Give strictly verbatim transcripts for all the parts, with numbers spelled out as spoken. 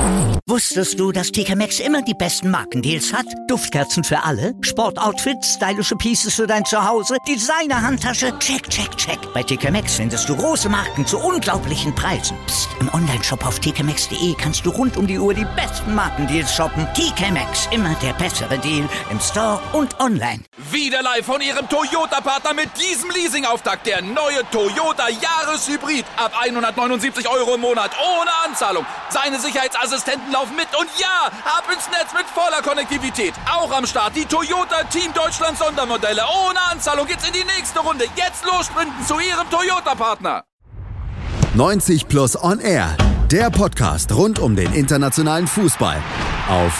Wusstest du, dass T K Maxx immer die besten Markendeals hat? Duftkerzen für alle, Sportoutfits, stylische Pieces für dein Zuhause, Designer-Handtasche, check, check, check. Bei T K Maxx findest du große Marken zu unglaublichen Preisen. Psst. Im Onlineshop auf t k maxx punkt d e kannst du rund um die Uhr die besten Markendeals shoppen. T K Maxx, immer der bessere Deal im Store und online. Wieder live von Ihrem Toyota-Partner mit diesem Leasing-Auftakt. Der neue Toyota Jahreshybrid. Ab hundertneunundsiebzig Euro im Monat. Ohne Anzahlung. Seine Sicherheitsassistenten laufen mit. Und ja, ab ins Netz mit voller Konnektivität. Auch am Start die Toyota Team Deutschland Sondermodelle. Ohne Anzahlung geht's in die nächste Runde. Jetzt los sprinten zu Ihrem Toyota-Partner. neunzig Plus On Air. Der Podcast rund um den internationalen Fußball. Auf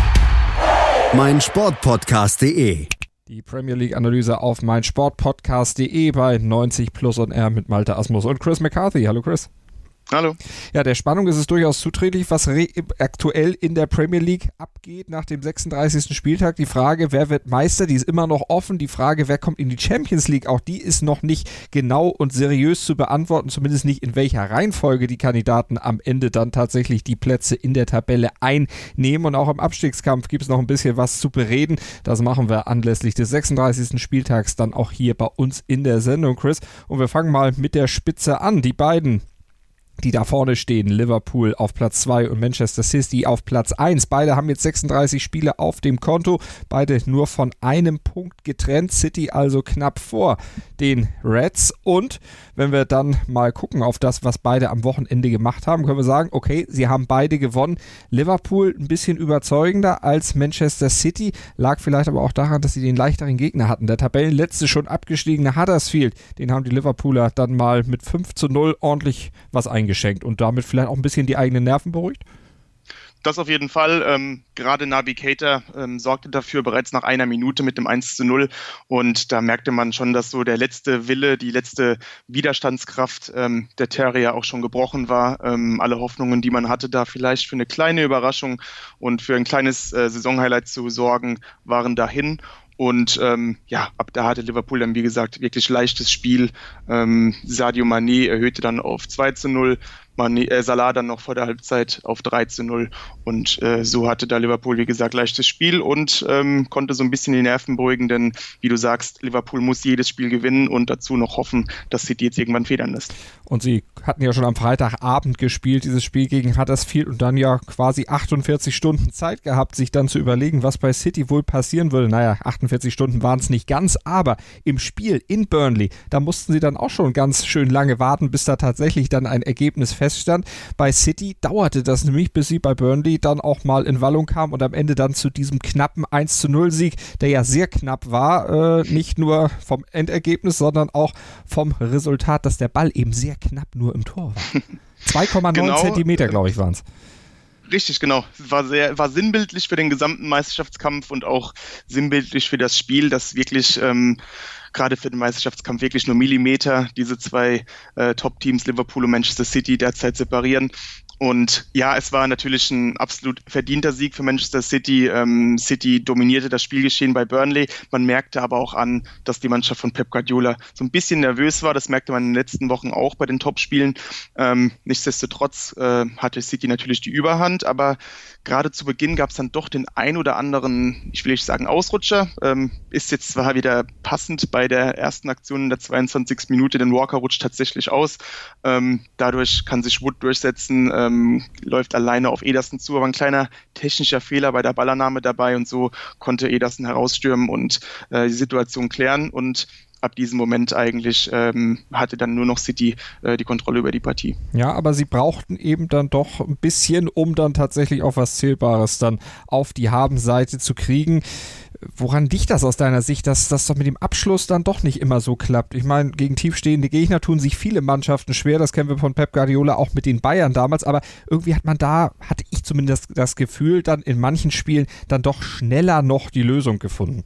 meinsportpodcast punkt de. Die Premier League-Analyse auf meinsportpodcast punkt de bei neunzig Plus On Air mit Malte Asmus und Chris McCarthy. Hallo Chris. Hallo. Ja, der Spannung ist es durchaus zuträglich, was re- aktuell in der Premier League abgeht nach dem sechsunddreißigsten Spieltag. Die Frage, wer wird Meister, die ist immer noch offen. Die Frage, wer kommt in die Champions League, auch die ist noch nicht genau und seriös zu beantworten, zumindest nicht in welcher Reihenfolge die Kandidaten am Ende dann tatsächlich die Plätze in der Tabelle einnehmen. Und auch im Abstiegskampf gibt es noch ein bisschen was zu bereden. Das machen wir anlässlich des sechsunddreißigsten Spieltags dann auch hier bei uns in der Sendung, Chris. Und wir fangen mal mit der Spitze an. Die beiden, die da vorne stehen, Liverpool auf Platz zwei und Manchester City auf Platz eins. Beide haben jetzt sechsunddreißig Spiele auf dem Konto, beide nur von einem Punkt getrennt. City also knapp vor den Reds. Und wenn wir dann mal gucken auf das, was beide am Wochenende gemacht haben, können wir sagen, okay, sie haben beide gewonnen. Liverpool ein bisschen überzeugender als Manchester City, lag vielleicht aber auch daran, dass sie den leichteren Gegner hatten. Der Tabellenletzte schon abgestiegene Huddersfield, den haben die Liverpooler dann mal mit fünf zu null ordentlich was eingeschenkt und damit vielleicht auch ein bisschen die eigenen Nerven beruhigt? Das auf jeden Fall. Ähm, gerade Naby Keita ähm, sorgte dafür bereits nach einer Minute mit dem eins zu null und da merkte man schon, dass so der letzte Wille, die letzte Widerstandskraft ähm, der Terrier auch schon gebrochen war. Ähm, alle Hoffnungen, die man hatte, da vielleicht für eine kleine Überraschung und für ein kleines äh, Saisonhighlight zu sorgen, waren dahin. Und ähm, ja, ab da hatte Liverpool dann, wie gesagt, wirklich leichtes Spiel. Ähm, Sadio Mané erhöhte dann auf zwei zu null, Mané, äh, Salah dann noch vor der Halbzeit auf drei zu null und äh, so hatte da Liverpool, wie gesagt, leichtes Spiel und ähm, konnte so ein bisschen die Nerven beruhigen, denn wie du sagst, Liverpool muss jedes Spiel gewinnen und dazu noch hoffen, dass City jetzt irgendwann federn lässt. Und sie hatten ja schon am Freitagabend gespielt, dieses Spiel gegen Huddersfield und dann ja quasi achtundvierzig Stunden Zeit gehabt, sich dann zu überlegen, was bei City wohl passieren würde. Naja, achtundvierzig Stunden waren es nicht ganz, aber im Spiel in Burnley, da mussten sie dann auch schon ganz schön lange warten, bis da tatsächlich dann ein Ergebnis feststand. Bei City dauerte das nämlich, bis sie bei Burnley dann auch mal in Wallung kam und am Ende dann zu diesem knappen eins zu null Sieg, der ja sehr knapp war, äh, nicht nur vom Endergebnis, sondern auch vom Resultat, dass der Ball eben sehr knapp nur im Tor war. zwei Komma neun genau, Zentimeter, glaube ich, waren es. Richtig, genau. War sehr, war sinnbildlich für den gesamten Meisterschaftskampf und auch sinnbildlich für das Spiel, das wirklich ähm, gerade für den Meisterschaftskampf wirklich nur Millimeter diese zwei äh, Top-Teams Liverpool und Manchester City derzeit separieren. Und ja, es war natürlich ein absolut verdienter Sieg für Manchester City. Ähm, City dominierte das Spielgeschehen bei Burnley. Man merkte aber auch an, dass die Mannschaft von Pep Guardiola so ein bisschen nervös war. Das merkte man in den letzten Wochen auch bei den Topspielen. Ähm, nichtsdestotrotz äh, hatte City natürlich die Überhand, aber gerade zu Beginn gab es dann doch den ein oder anderen, ich will nicht sagen Ausrutscher. Ähm, ist jetzt zwar wieder passend bei der ersten Aktion in der zweiundzwanzigsten Minute, denn Walker rutscht tatsächlich aus. Ähm, dadurch kann sich Wood durchsetzen, äh, Ähm, läuft alleine auf Ederson zu, aber ein kleiner technischer Fehler bei der Ballannahme dabei und so konnte Ederson herausstürmen und äh, die Situation klären und ab diesem Moment eigentlich ähm, hatte dann nur noch City äh, die Kontrolle über die Partie. Ja, aber sie brauchten eben dann doch ein bisschen, um dann tatsächlich auch was Zählbares dann auf die Habenseite zu kriegen. Woran liegt das aus deiner Sicht, dass das doch mit dem Abschluss dann doch nicht immer so klappt? Ich meine, gegen tiefstehende Gegner tun sich viele Mannschaften schwer, das kennen wir von Pep Guardiola auch mit den Bayern damals, aber irgendwie hat man da, hatte ich zumindest das Gefühl, dann in manchen Spielen dann doch schneller noch die Lösung gefunden.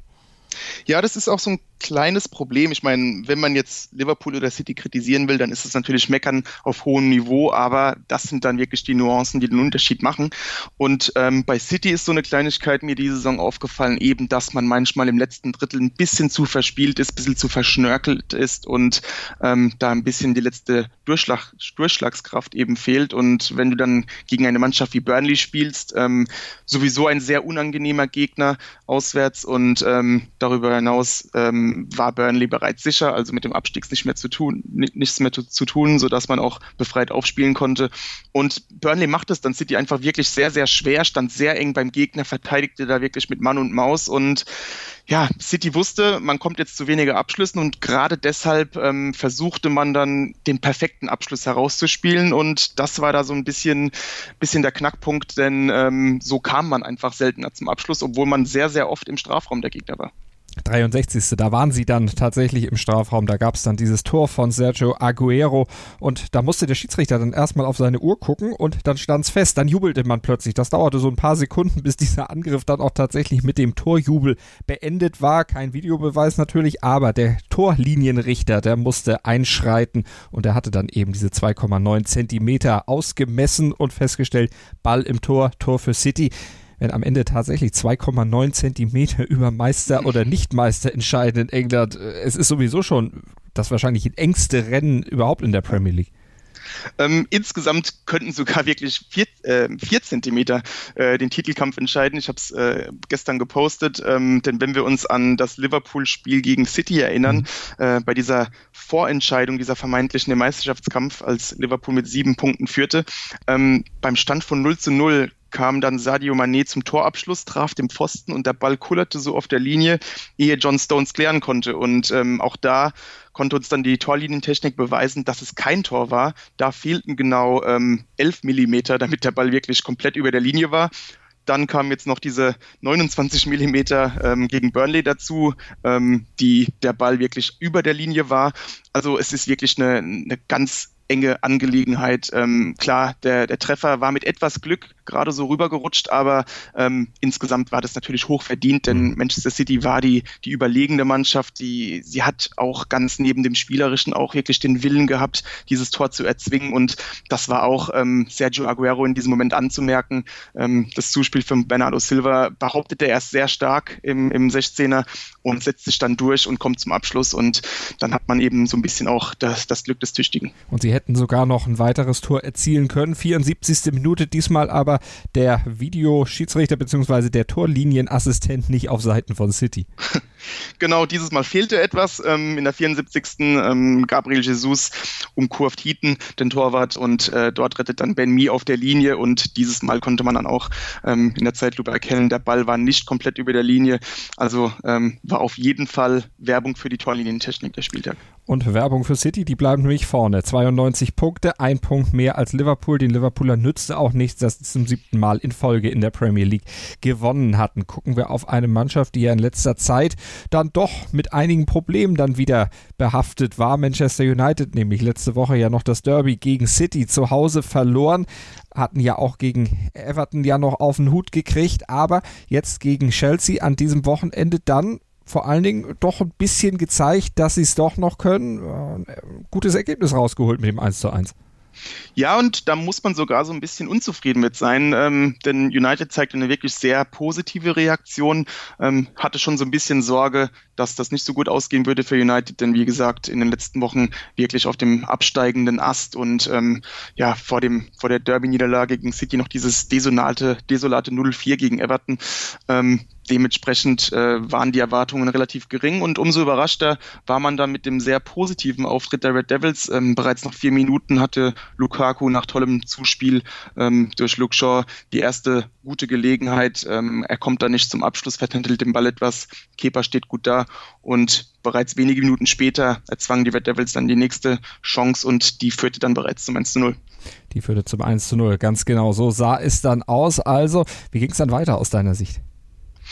Ja, das ist auch so ein kleines Problem. Ich meine, wenn man jetzt Liverpool oder City kritisieren will, dann ist es natürlich Meckern auf hohem Niveau, aber das sind dann wirklich die Nuancen, die den Unterschied machen. Und ähm, bei City ist so eine Kleinigkeit mir diese Saison aufgefallen, eben, dass man manchmal im letzten Drittel ein bisschen zu verspielt ist, ein bisschen zu verschnörkelt ist und ähm, da ein bisschen die letzte Durchschlag, Durchschlagskraft eben fehlt. Und wenn du dann gegen eine Mannschaft wie Burnley spielst, ähm, sowieso ein sehr unangenehmer Gegner auswärts und ähm, darüber hinaus ähm, war Burnley bereits sicher, also mit dem Abstieg nicht mehr zu tun, nichts mehr zu, zu tun, sodass man auch befreit aufspielen konnte. Und Burnley macht es dann City einfach wirklich sehr, sehr schwer, stand sehr eng beim Gegner, verteidigte da wirklich mit Mann und Maus und ja, City wusste, man kommt jetzt zu weniger Abschlüssen und gerade deshalb ähm, versuchte man dann den perfekten Abschluss herauszuspielen und das war da so ein bisschen, bisschen der Knackpunkt, denn ähm, so kam man einfach seltener zum Abschluss, obwohl man sehr, sehr oft im Strafraum der Gegner war. dreiundsechzigste Da waren sie dann tatsächlich im Strafraum. Da gab es dann dieses Tor von Sergio Aguero und da musste der Schiedsrichter dann erstmal auf seine Uhr gucken und dann stand es fest. Dann jubelte man plötzlich. Das dauerte so ein paar Sekunden, bis dieser Angriff dann auch tatsächlich mit dem Torjubel beendet war. Kein Videobeweis natürlich, aber der Torlinienrichter, der musste einschreiten und er hatte dann eben diese zwei Komma neun Zentimeter ausgemessen und festgestellt, Ball im Tor, Tor für City. Wenn am Ende tatsächlich zwei Komma neun Zentimeter über Meister oder Nicht-Meister entscheiden in England, es ist sowieso schon das wahrscheinlich engste Rennen überhaupt in der Premier League. Ähm, insgesamt könnten sogar wirklich vier, äh, vier Zentimeter äh, den Titelkampf entscheiden. Ich habe es äh, gestern gepostet, ähm, denn wenn wir uns an das Liverpool-Spiel gegen City erinnern, mhm. äh, bei dieser Vorentscheidung, dieser vermeintlichen Meisterschaftskampf, als Liverpool mit sieben Punkten führte, ähm, beim Stand von null zu null kam dann Sadio Mané zum Torabschluss, traf den Pfosten und der Ball kullerte so auf der Linie, ehe John Stones klären konnte. Und ähm, auch da konnte uns dann die Torlinientechnik beweisen, dass es kein Tor war. Da fehlten genau ähm, elf Millimeter, damit der Ball wirklich komplett über der Linie war. Dann kamen jetzt noch diese neunundzwanzig Millimeter ähm, gegen Burnley dazu, ähm, die der Ball wirklich über der Linie war. Also es ist wirklich eine, eine ganz enge Angelegenheit. Ähm, klar, der, der Treffer war mit etwas Glück gerade so rübergerutscht, aber ähm, insgesamt war das natürlich hoch verdient, denn Manchester City war die, die überlegene Mannschaft, die, sie hat auch ganz neben dem Spielerischen auch wirklich den Willen gehabt, dieses Tor zu erzwingen und das war auch ähm, Sergio Aguero in diesem Moment anzumerken. Ähm, das Zuspiel von Bernardo Silva behauptet er erst sehr stark im, im sechzehner und setzt sich dann durch und kommt zum Abschluss und dann hat man eben so ein bisschen auch das, das Glück des Tüchtigen. Und sie hätten sogar noch ein weiteres Tor erzielen können, vierundsiebzigste Minute, diesmal aber der Videoschiedsrichter bzw. der Torlinienassistent nicht auf Seiten von City. Genau, dieses Mal fehlte etwas. Ähm, in der vierundsiebzigsten Ähm, Gabriel Jesus umkurvt Heaton, den Torwart, und äh, dort rettet dann Ben Mee auf der Linie und dieses Mal konnte man dann auch ähm, in der Zeitlupe erkennen, der Ball war nicht komplett über der Linie. Also ähm, war auf jeden Fall Werbung für die Torlinientechnik der Spieltag. Und Werbung für City, die bleiben nämlich vorne. zweiundneunzig Punkte, ein Punkt mehr als Liverpool. Den Liverpooler nützte auch nichts, dass sie zum siebten Mal in Folge in der Premier League gewonnen hatten. Gucken wir auf eine Mannschaft, die ja in letzter Zeit dann doch mit einigen Problemen dann wieder behaftet war. Manchester United nämlich letzte Woche ja noch das Derby gegen City zu Hause verloren. Hatten ja auch gegen Everton ja noch auf den Hut gekriegt, aber jetzt gegen Chelsea an diesem Wochenende dann vor allen Dingen doch ein bisschen gezeigt, dass sie es doch noch können. Ein gutes Ergebnis rausgeholt mit dem eins zu eins. Ja, und da muss man sogar so ein bisschen unzufrieden mit sein, ähm, denn United zeigte eine wirklich sehr positive Reaktion, ähm, hatte schon so ein bisschen Sorge, dass das nicht so gut ausgehen würde für United, denn wie gesagt, in den letzten Wochen wirklich auf dem absteigenden Ast und ähm, ja, vor dem vor der Derby-Niederlage gegen City noch dieses desolate, desolate null vier gegen Everton. Ähm, Dementsprechend äh, waren die Erwartungen relativ gering und umso überraschter war man dann mit dem sehr positiven Auftritt der Red Devils. Ähm, bereits nach vier Minuten hatte Lukaku nach tollem Zuspiel ähm, durch Luke Shaw die erste gute Gelegenheit. Ähm, er kommt da nicht zum Abschluss, vertändelt den Ball etwas. Kepa steht gut da und bereits wenige Minuten später erzwangen die Red Devils dann die nächste Chance und die führte dann bereits zum eins zu null. Die führte zum eins zu null, ganz genau. So sah es dann aus. Also, wie ging es dann weiter aus deiner Sicht?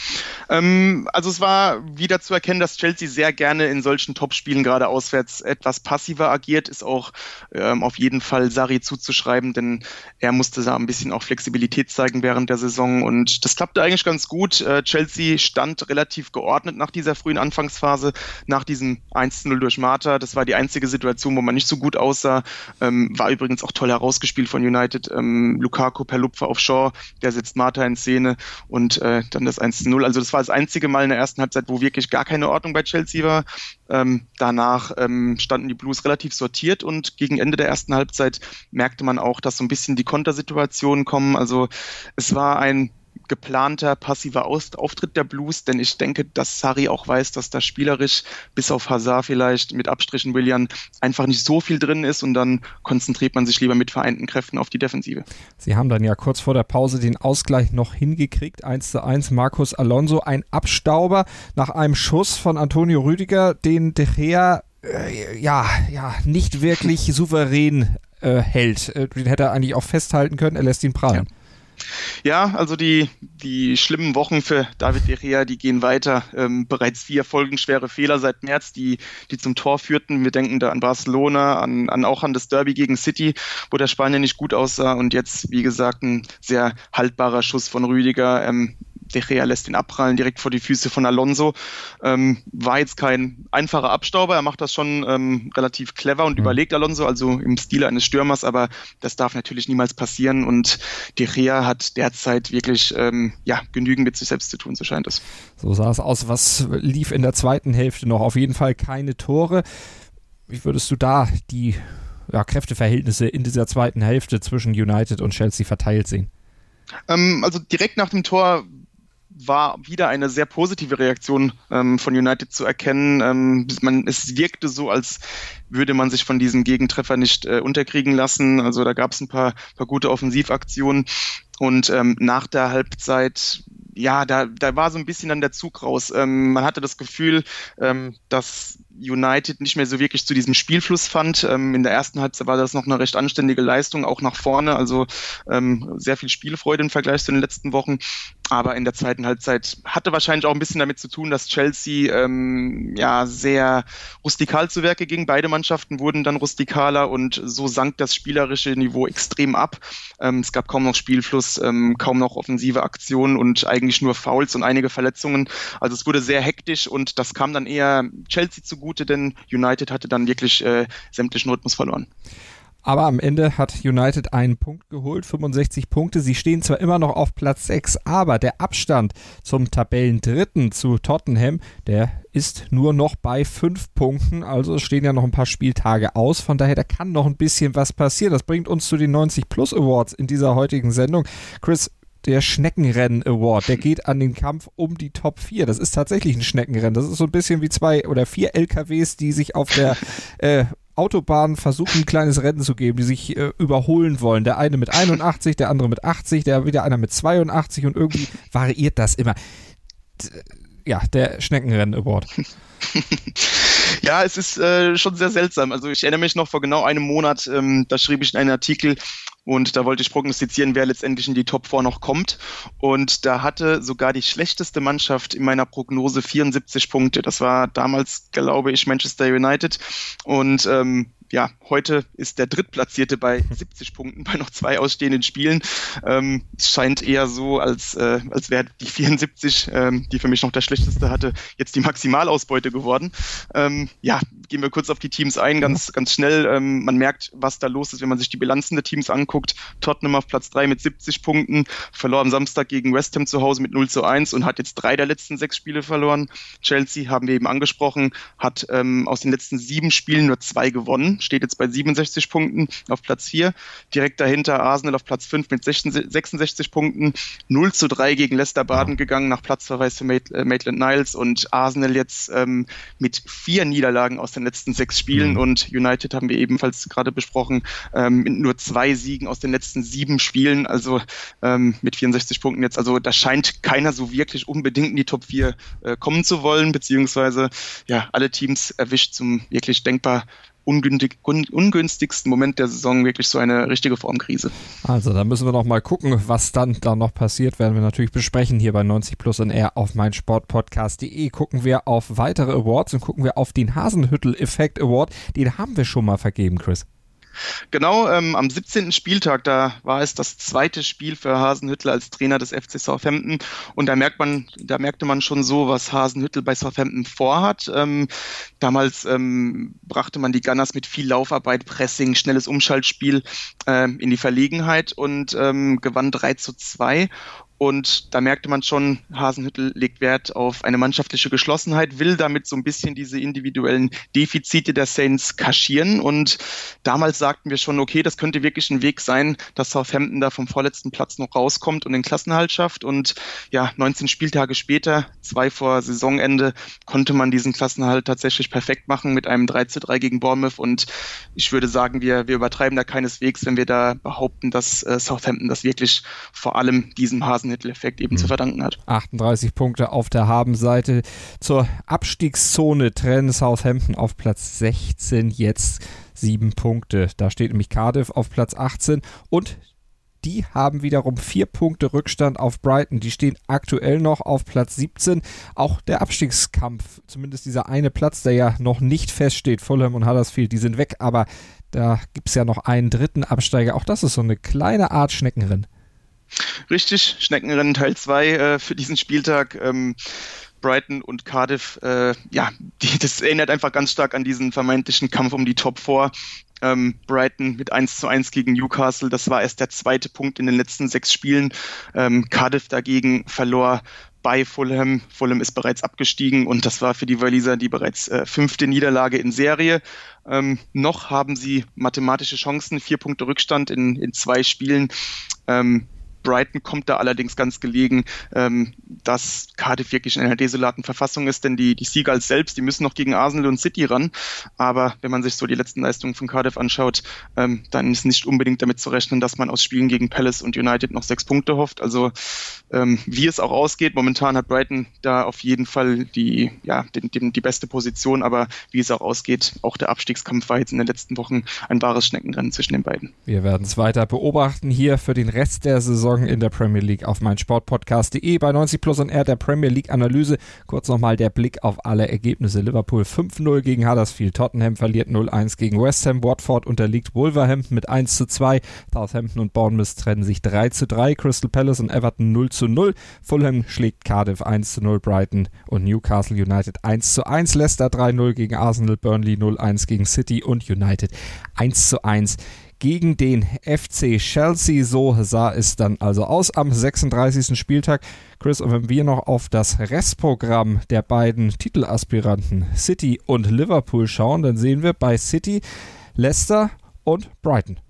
Ähm, also es war wieder zu erkennen, dass Chelsea sehr gerne in solchen Topspielen gerade auswärts etwas passiver agiert, ist auch ähm, auf jeden Fall Sarri zuzuschreiben, denn er musste da ein bisschen auch Flexibilität zeigen während der Saison und das klappte eigentlich ganz gut. Äh, Chelsea stand relativ geordnet nach dieser frühen Anfangsphase, nach diesem eins zu null durch Mata. Das war die einzige Situation, wo man nicht so gut aussah. Ähm, war übrigens auch toll herausgespielt von United. Ähm, Lukaku per Lupfer auf Shaw, der setzt Mata in Szene und äh, dann das eins zu null. Also das war das einzige Mal in der ersten Halbzeit, wo wirklich gar keine Ordnung bei Chelsea war. Ähm, danach ähm, standen die Blues relativ sortiert und gegen Ende der ersten Halbzeit merkte man auch, dass so ein bisschen die Kontersituationen kommen. Also es war ein geplanter, passiver Auftritt der Blues, denn ich denke, dass Sarri auch weiß, dass da spielerisch, bis auf Hazard vielleicht, mit Abstrichen Willian, einfach nicht so viel drin ist und dann konzentriert man sich lieber mit vereinten Kräften auf die Defensive. Sie haben dann ja kurz vor der Pause den Ausgleich noch hingekriegt, eins zu eins, Marcos Alonso, ein Abstauber nach einem Schuss von Antonio Rüdiger, den De Gea äh, ja, ja, nicht wirklich souverän äh, hält. Äh, den hätte er eigentlich auch festhalten können, er lässt ihn prallen. Ja. Ja, also die, die schlimmen Wochen für David De Gea, die gehen weiter. Ähm, bereits vier folgenschwere Fehler seit März, die, die zum Tor führten. Wir denken da an Barcelona, an, an auch an das Derby gegen City, wo der Spanier nicht gut aussah. Und jetzt, wie gesagt, ein sehr haltbarer Schuss von Rüdiger. Ähm, De Gea lässt ihn abprallen direkt vor die Füße von Alonso. Ähm, war jetzt kein einfacher Abstauber, er macht das schon ähm, relativ clever und mhm. überlegt Alonso, also im Stile eines Stürmers, aber das darf natürlich niemals passieren und De Gea hat derzeit wirklich ähm, ja, genügend mit sich selbst zu tun, so scheint es. So sah es aus. Was lief in der zweiten Hälfte noch? Auf jeden Fall keine Tore. Wie würdest du da die ja, Kräfteverhältnisse in dieser zweiten Hälfte zwischen United und Chelsea verteilt sehen? Ähm, also direkt nach dem Tor war wieder eine sehr positive Reaktion ähm, von United zu erkennen. Ähm, man, es wirkte so, als würde man sich von diesem Gegentreffer nicht äh, unterkriegen lassen. Also da gab es ein paar, paar gute Offensivaktionen und ähm, nach der Halbzeit, ja, da, da war so ein bisschen dann der Zug raus. Ähm, man hatte das Gefühl, ähm, dass United nicht mehr so wirklich zu diesem Spielfluss fand. Ähm, in der ersten Halbzeit war das noch eine recht anständige Leistung, auch nach vorne, also ähm, sehr viel Spielfreude im Vergleich zu den letzten Wochen. Aber in der zweiten Halbzeit hatte wahrscheinlich auch ein bisschen damit zu tun, dass Chelsea ähm, ja sehr rustikal zu Werke ging. Beide Mannschaften wurden dann rustikaler und so sank das spielerische Niveau extrem ab. Ähm, es gab kaum noch Spielfluss, ähm, kaum noch offensive Aktionen und eigentlich nur Fouls und einige Verletzungen. Also es wurde sehr hektisch und das kam dann eher Chelsea zugute, denn United hatte dann wirklich äh, sämtlichen Rhythmus verloren. Aber am Ende hat United einen Punkt geholt, fünfundsechzig Punkte. Sie stehen zwar immer noch auf Platz sechs, aber der Abstand zum Tabellendritten zu Tottenham, der ist nur noch bei fünf Punkten. Also es stehen ja noch ein paar Spieltage aus. Von daher, da kann noch ein bisschen was passieren. Das bringt uns zu den neunzig Plus Awards in dieser heutigen Sendung. Chris, der Schneckenrennen Award, der geht an den Kampf um die Top vier. Das ist tatsächlich ein Schneckenrennen. Das ist so ein bisschen wie zwei oder vier L K Ws, die sich auf der äh, Autobahn versuchen, ein kleines Rennen zu geben, die sich äh, überholen wollen. Der eine mit einundachtzig, der andere mit achtzig, der wieder einer mit zweiundachtzig und irgendwie variiert das immer. D- ja, der Schneckenrennen Award. Ja, es ist äh, schon sehr seltsam. Also ich erinnere mich noch vor genau einem Monat, ähm, da schrieb ich in einem Artikel und da wollte ich prognostizieren, wer letztendlich in die Top vier noch kommt. Und da hatte sogar die schlechteste Mannschaft in meiner Prognose vierundsiebzig Punkte. Das war damals, glaube ich, Manchester United. Und ähm, ja, heute ist der Drittplatzierte bei siebzig Punkten bei noch zwei ausstehenden Spielen. Ähm, es scheint eher so, als, äh, als wäre die vierundsiebzig, ähm, die für mich noch der schlechteste hatte, jetzt die Maximalausbeute geworden. Ähm, ja, gehen wir kurz auf die Teams ein, ganz, ganz schnell. Ähm, man merkt, was da los ist, wenn man sich die Bilanzen der Teams anguckt. Tottenham auf Platz drei mit siebzig Punkten, verlor am Samstag gegen West Ham zu Hause mit null zu eins und hat jetzt drei der letzten sechs Spiele verloren. Chelsea, haben wir eben angesprochen, hat ähm, aus den letzten sieben Spielen nur zwei gewonnen. Steht jetzt bei siebenundsechzig Punkten auf Platz vier. Direkt dahinter Arsenal auf Platz fünf mit sechsundsechzig Punkten. null zu drei gegen Leicester Baden gegangen nach Platzverweis für Maitland-Niles und Arsenal jetzt ähm, mit vier Niederlagen aus den letzten sechs Spielen mhm. und United haben wir ebenfalls gerade besprochen, ähm, mit nur zwei Siegen aus den letzten sieben Spielen, also ähm, mit vierundsechzig Punkten jetzt. Also da scheint keiner so wirklich unbedingt in die Top vier äh, kommen zu wollen, beziehungsweise ja alle Teams erwischt zum wirklich denkbar ungünstig, un, ungünstigsten Moment der Saison wirklich so eine richtige Formkrise. Also da müssen wir noch mal gucken, was dann da noch passiert, werden wir natürlich besprechen hier bei neunzig Plus on Air auf meinsportpodcast punkt de. Gucken wir auf weitere Awards und gucken wir auf den Hasenhüttl-Effekt Award. Den haben wir schon mal vergeben, Chris. Genau, ähm, am siebzehnten Spieltag, da war es das zweite Spiel für Hasenhüttl als Trainer des F C Southampton und da merkt man, da merkte man schon so, was Hasenhüttl bei Southampton vorhat. Ähm, damals ähm, brachte man die Gunners mit viel Laufarbeit, Pressing, schnelles Umschaltspiel ähm, in die Verlegenheit und ähm, gewann drei zu zwei. Und da merkte man schon, Hasenhüttl legt Wert auf eine mannschaftliche Geschlossenheit, will damit so ein bisschen diese individuellen Defizite der Saints kaschieren. Und damals sagten wir schon, okay, das könnte wirklich ein Weg sein, dass Southampton da vom vorletzten Platz noch rauskommt und den Klassenerhalt schafft. Und ja, neunzehn Spieltage später, zwei vor Saisonende, konnte man diesen Klassenerhalt tatsächlich perfekt machen mit einem drei zu drei gegen Bournemouth. Und ich würde sagen, wir, wir übertreiben da keineswegs, wenn wir da behaupten, dass äh, Southampton das wirklich vor allem diesem Hasen Effekt eben mhm. zu verdanken hat. achtunddreißig Punkte auf der Habenseite. Zur Abstiegszone trennen Southampton auf Platz sechzehn jetzt sieben Punkte. Da steht nämlich Cardiff auf Platz achtzehn und die haben wiederum vier Punkte Rückstand auf Brighton. Die stehen aktuell noch auf Platz siebzehn. Auch der Abstiegskampf, zumindest dieser eine Platz, der ja noch nicht feststeht, Fulham und Huddersfield, die sind weg, aber da gibt es ja noch einen dritten Absteiger. Auch das ist so eine kleine Art Schneckenrennen. Richtig, Schneckenrennen Teil zwei äh, für diesen Spieltag. Ähm, Brighton und Cardiff, äh, ja, die, das erinnert einfach ganz stark an diesen vermeintlichen Kampf um die Top vier. Ähm, Brighton mit eins zu eins gegen Newcastle, das war erst der zweite Punkt in den letzten sechs Spielen. Ähm, Cardiff dagegen verlor bei Fulham. Fulham ist bereits abgestiegen und das war für die Waliser die bereits äh, fünfte Niederlage in Serie. Ähm, noch haben sie mathematische Chancen, vier Punkte Rückstand in, in zwei Spielen. Ähm, Brighton kommt da allerdings ganz gelegen, ähm, dass Cardiff wirklich in einer desolaten Verfassung ist, denn die, die Seagulls selbst, die müssen noch gegen Arsenal und City ran, aber wenn man sich so die letzten Leistungen von Cardiff anschaut, ähm, dann ist nicht unbedingt damit zu rechnen, dass man aus Spielen gegen Palace und United noch sechs Punkte hofft, also ähm, wie es auch ausgeht, momentan hat Brighton da auf jeden Fall die, ja, den, den, die beste Position, aber wie es auch ausgeht, auch der Abstiegskampf war jetzt in den letzten Wochen ein wahres Schneckenrennen zwischen den beiden. Wir werden es weiter beobachten hier für den Rest der Saison in der Premier League auf meinsportpodcast punkt de bei neunzig Plus on Air der Premier League Analyse. Kurz nochmal der Blick auf alle Ergebnisse. Liverpool fünf null gegen Huddersfield, Tottenham verliert null eins gegen West Ham, Watford unterliegt Wolverhampton mit eins zu zwei, Southampton und Bournemouth trennen sich drei zu drei, Crystal Palace und Everton null zu null, Fulham schlägt Cardiff eins zu null, Brighton und Newcastle United eins zu eins, Leicester drei null gegen Arsenal, Burnley null eins gegen City und United eins zu eins gegen den F C Chelsea. So sah es dann also aus am sechsunddreißigsten Spieltag. Chris, und wenn wir noch auf das Restprogramm der beiden Titelaspiranten City und Liverpool schauen, dann sehen wir bei City Leicester und Brighton.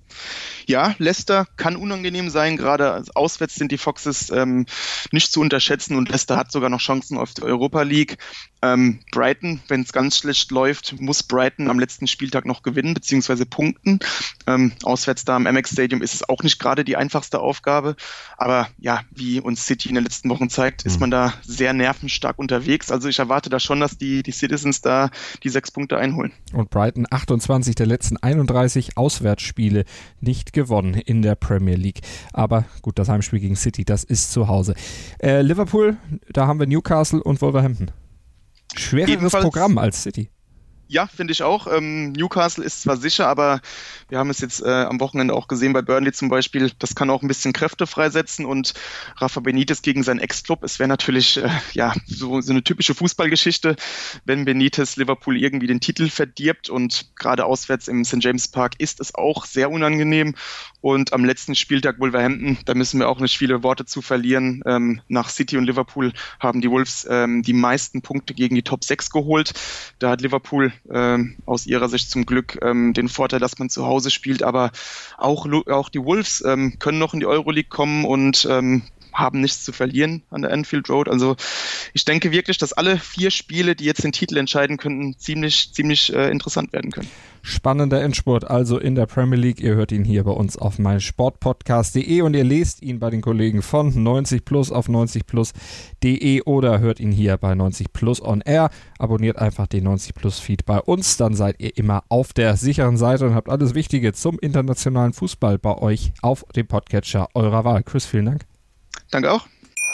Ja, Leicester kann unangenehm sein, gerade auswärts sind die Foxes ähm, nicht zu unterschätzen und Leicester hat sogar noch Chancen auf die Europa League. Ähm, Brighton, wenn es ganz schlecht läuft, muss Brighton am letzten Spieltag noch gewinnen bzw. punkten. Ähm, auswärts da am Amex Stadium ist es auch nicht gerade die einfachste Aufgabe, aber ja, wie uns City in den letzten Wochen zeigt, ist man da sehr nervenstark unterwegs. Also ich erwarte da schon, dass die, die Citizens da die sechs Punkte einholen. Und Brighton achtundzwanzig der letzten einunddreißig Auswärtsspiele nicht gewonnen in der Premier League. Aber gut, das Heimspiel gegen City, das ist zu Hause. Äh, Liverpool, da haben wir Newcastle und Wolverhampton. Schwereres Ebenfalls Programm als City. Ja, finde ich auch. Ähm, Newcastle ist zwar sicher, aber wir haben es jetzt äh, am Wochenende auch gesehen bei Burnley zum Beispiel. Das kann auch ein bisschen Kräfte freisetzen und Rafa Benitez gegen seinen Ex-Club. Es wäre natürlich äh, ja so, so eine typische Fußballgeschichte, wenn Benitez Liverpool irgendwie den Titel verdirbt und gerade auswärts im Sankt James Park ist es auch sehr unangenehm. Und am letzten Spieltag Wolverhampton, da müssen wir auch nicht viele Worte zu verlieren. Ähm, nach City und Liverpool haben die Wolves ähm, die meisten Punkte gegen die Top sechs geholt. Da hat Liverpool ähm, aus ihrer Sicht zum Glück ähm, den Vorteil, dass man zu Hause spielt. Aber auch, auch die Wolves ähm, können noch in die Euroleague kommen und ähm, haben nichts zu verlieren an der Anfield Road. Also ich denke wirklich, dass alle vier Spiele, die jetzt den Titel entscheiden könnten, ziemlich, ziemlich äh, interessant werden können. Spannender Endspurt also in der Premier League. Ihr hört ihn hier bei uns auf meinsportpodcast punkt de und ihr lest ihn bei den Kollegen von neunzig plus auf neunzig plus punkt de oder hört ihn hier bei neunzig plus on air. Abonniert einfach den neunzig plus Feed bei uns, dann seid ihr immer auf der sicheren Seite und habt alles Wichtige zum internationalen Fußball bei euch auf dem Podcatcher eurer Wahl. Chris, vielen Dank. Danke auch.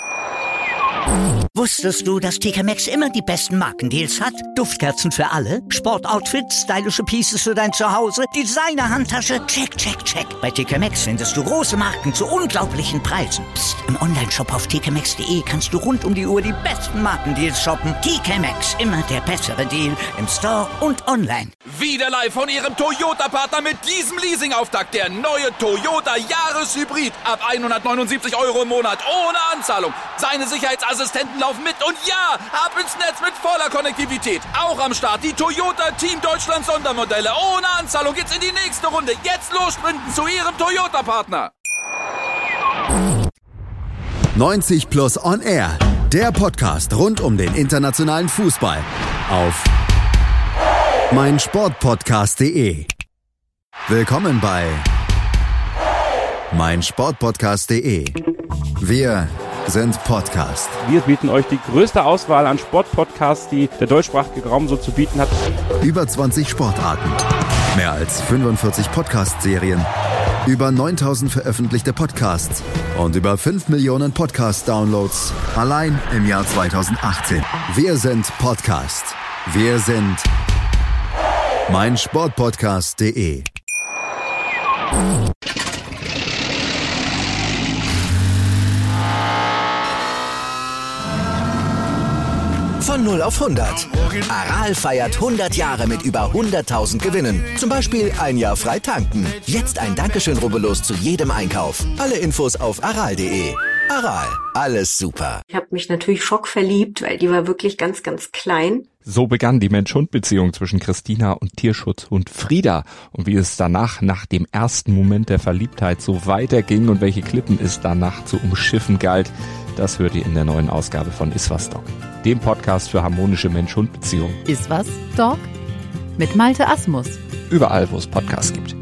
Wusstest du, dass T K Maxx immer die besten Markendeals hat? Duftkerzen für alle, Sportoutfits, stylische Pieces für dein Zuhause, Designer-Handtasche, check, check, check. Bei T K Maxx findest du große Marken zu unglaublichen Preisen. Psst. Im Onlineshop auf t k maxx punkt de kannst du rund um die Uhr die besten Markendeals shoppen. T K Maxx, immer der bessere Deal im Store und online. Wieder live von Ihrem Toyota-Partner mit diesem Leasing-Auftakt. Der neue Toyota Jahreshybrid. Ab hundertneunundsiebzig Euro im Monat ohne Anzahlung. Seine Sicherheitsassistenten laufen mit und ja, ab ins Netz mit voller Konnektivität. Auch am Start die Toyota Team Deutschland Sondermodelle. Ohne Anzahlung geht's in die nächste Runde. Jetzt los sprinten zu Ihrem Toyota-Partner. neunzig plus on air. Der Podcast rund um den internationalen Fußball. Auf meinsportpodcast punkt de. Willkommen bei meinsportpodcast punkt de. Wir sind Podcast. Wir bieten euch die größte Auswahl an Sportpodcasts, die der deutschsprachige Raum so zu bieten hat. Über zwanzig Sportarten, mehr als fünfundvierzig Podcast-Serien, über neuntausend veröffentlichte Podcasts und über fünf Millionen Podcast-Downloads allein im Jahr zweitausendachtzehn. Wir sind Podcast. Wir sind meinsportpodcast punkt de. Von null auf hundert. Aral feiert hundert Jahre mit über hunderttausend Gewinnen. Zum Beispiel ein Jahr frei tanken. Jetzt ein Dankeschön, rubbellos zu jedem Einkauf. Alle Infos auf aral punkt de. Aral, alles super. Ich habe mich natürlich schockverliebt, weil die war wirklich ganz, ganz klein. So begann die Mensch-Hund-Beziehung zwischen Christina und Tierschutzhund Frieda. Und wie es danach, nach dem ersten Moment der Verliebtheit, so weiterging und welche Klippen es danach zu umschiffen galt, das hört ihr in der neuen Ausgabe von Iswas Dog, dem Podcast für harmonische Mensch-Hund-Beziehungen. Iswas Dog? Mit Malte Asmus. Überall, wo es Podcasts gibt.